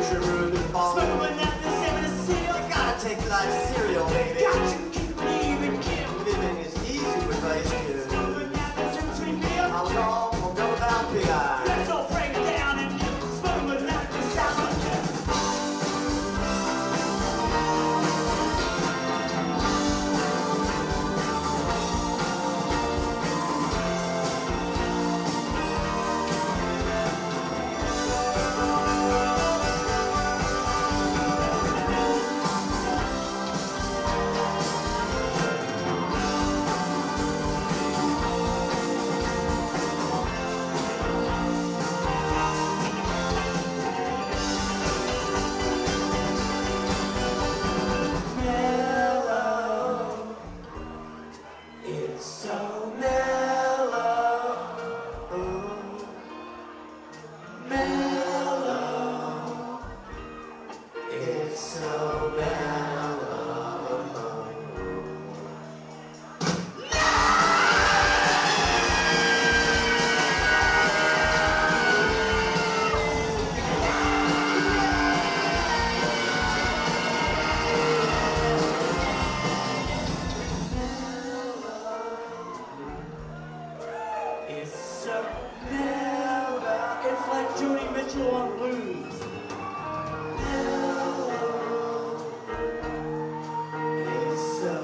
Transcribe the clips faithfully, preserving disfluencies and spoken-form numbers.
sugar in the bowl. Smuggling out the seven seal. You gotta take life cereal, baby. Got you keep believing, Kim. Living is easy with Ice Cube. Smuggling out the seven meal. I was all from Double Down Big Eye. Let's all break it down and smuggling out the seven. It's like Joni Mitchell on blues. It's so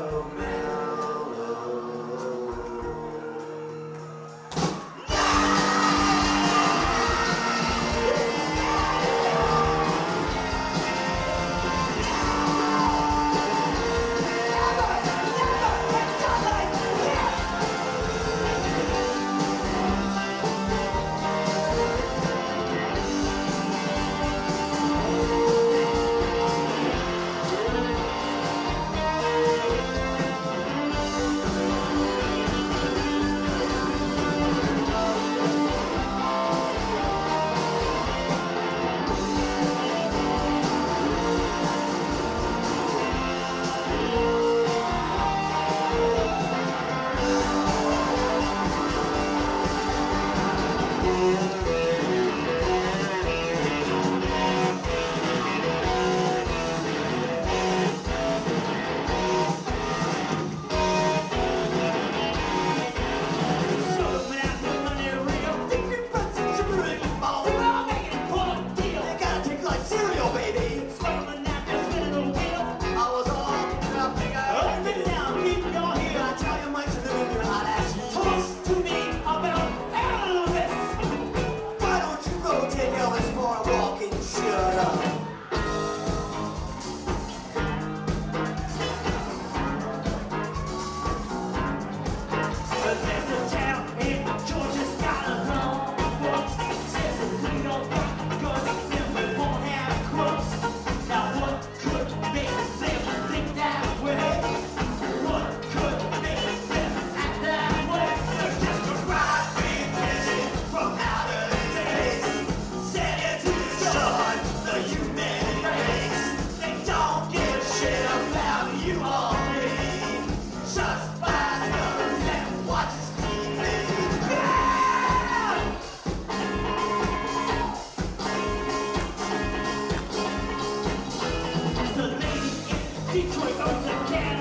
Detroit owns a can